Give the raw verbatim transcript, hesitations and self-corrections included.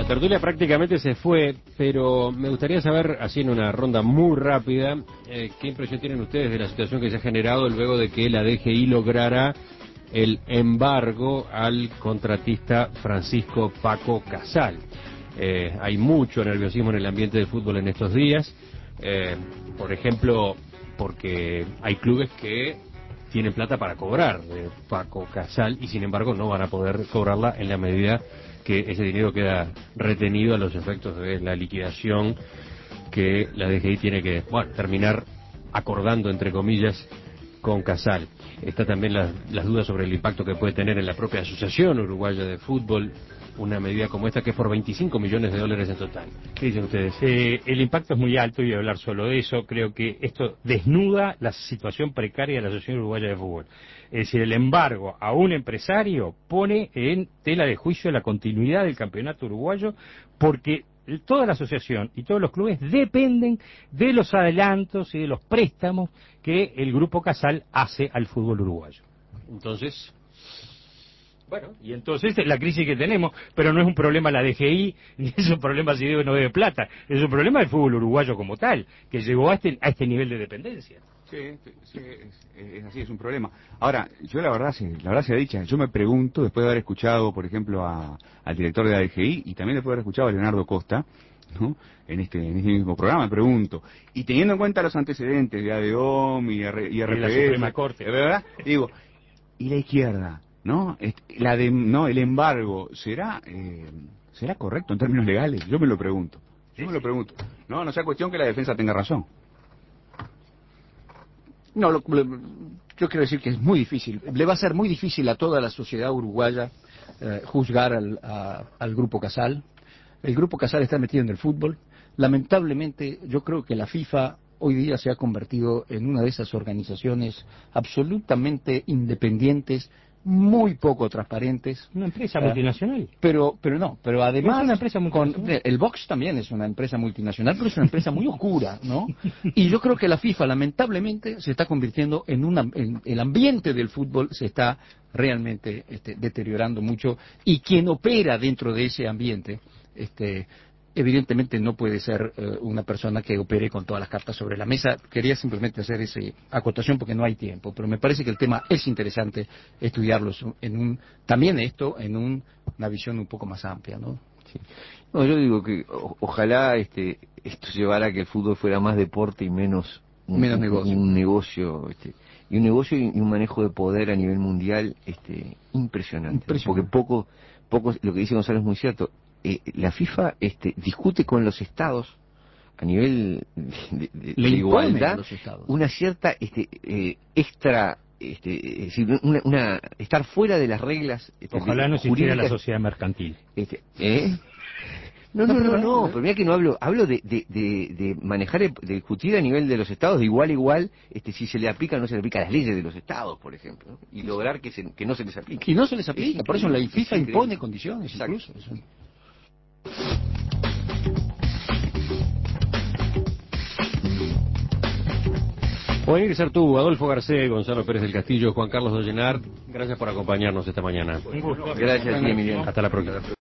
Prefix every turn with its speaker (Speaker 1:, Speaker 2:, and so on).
Speaker 1: tertulia prácticamente se fue, pero me gustaría saber, así en una ronda muy rápida, eh, qué impresión tienen ustedes de la situación que se ha generado luego de que la D G I lograra el embargo al contratista Francisco Paco Casal. Eh, hay mucho nerviosismo en el ambiente del fútbol en estos días, eh, por ejemplo, porque hay clubes que tienen plata para cobrar de Paco Casal y sin embargo no van a poder cobrarla en la medida que ese dinero queda retenido a los efectos de la liquidación que la D G I tiene que, bueno, terminar acordando, entre comillas, con Casal. Está también la, las dudas sobre el impacto que puede tener en la propia Asociación Uruguaya de Fútbol una medida como esta, que es por veinticinco millones de dólares en total. ¿Qué dicen ustedes?
Speaker 2: Eh, el impacto es muy alto y voy a hablar solo de eso. Creo que esto desnuda la situación precaria de la Asociación Uruguaya de Fútbol. Es decir, el embargo a un empresario pone en tela de juicio la continuidad del campeonato uruguayo, porque toda la asociación y todos los clubes dependen de los adelantos y de los préstamos que el Grupo Casal hace al fútbol uruguayo.
Speaker 1: Entonces,
Speaker 2: bueno, y entonces la crisis que tenemos, pero no es un problema la D G I, ni es un problema si debe o no debe plata, es un problema del fútbol uruguayo como tal, que llegó a este, a este nivel de dependencia.
Speaker 3: Sí, sí, es, es así, es un problema. Ahora, yo la verdad, sí, la verdad sea dicha, yo me pregunto, después de haber escuchado, por ejemplo, a, al director de la D G I, y también después de haber escuchado a Leonardo Costa, ¿no? En este, en este mismo programa, me pregunto, y teniendo en cuenta los antecedentes de A D O M y R P F,
Speaker 2: y la Suprema Corte,
Speaker 3: ¿verdad? Digo, ¿y la izquierda? ¿No? La de, no, el embargo, ¿será eh, será correcto en términos legales? Yo me lo pregunto. Yo me lo pregunto. No, no sea cuestión que la defensa tenga razón.
Speaker 4: No, lo, lo, yo quiero decir que es muy difícil. Le va a ser muy difícil a toda la sociedad uruguaya eh, juzgar al, a, al Grupo Casal. El Grupo Casal está metido en el fútbol. Lamentablemente, yo creo que la FIFA hoy día se ha convertido en una de esas organizaciones absolutamente independientes, muy poco transparentes.
Speaker 2: Una empresa multinacional.
Speaker 4: Uh, pero pero no, pero además
Speaker 2: es una empresa multinacional.
Speaker 4: Con, el Box también es una empresa multinacional, pero es una empresa muy oscura, ¿no? Y yo creo que la FIFA lamentablemente se está convirtiendo en una en el ambiente del fútbol se está realmente este, deteriorando mucho, y quien opera dentro de ese ambiente este evidentemente no puede ser uh, una persona que opere con todas las cartas sobre la mesa. Quería simplemente hacer esa acotación porque no hay tiempo, pero me parece que el tema es interesante estudiarlo en un, también esto en un, una visión un poco más amplia, ¿no?
Speaker 5: Sí. No, yo digo que o, ojalá este esto llevara a que el fútbol fuera más deporte y menos un,
Speaker 4: menos negocio,
Speaker 5: un, un negocio este, y un negocio y un manejo de poder a nivel mundial este impresionante, impresionante. Porque poco poco lo que dice Gonzalo es muy cierto. Eh, la FIFA este, discute con los estados a nivel de, de, de igualdad una cierta este, eh, extra este, eh, una, una estar fuera de las reglas este,
Speaker 2: ojalá
Speaker 5: de,
Speaker 2: no existiera la sociedad mercantil
Speaker 5: este, ¿eh? no no no no pero mira que no hablo hablo de, de, de, de manejar de discutir a nivel de los estados de igual a igual este, si se le aplica o no se le aplica las leyes de los estados, por ejemplo, ¿no? Y lograr que, se, que no se les aplique
Speaker 4: y no se les aplica, por eso la FIFA impone condiciones. Exacto. Incluso eso.
Speaker 1: Pueden ingresar tú, Adolfo Garcés, Gonzalo Pérez del Castillo, Juan Carlos Dollenard. Gracias por acompañarnos esta mañana.
Speaker 2: Un gusto.
Speaker 5: Gracias a ti, Emiliano.
Speaker 1: Hasta la próxima.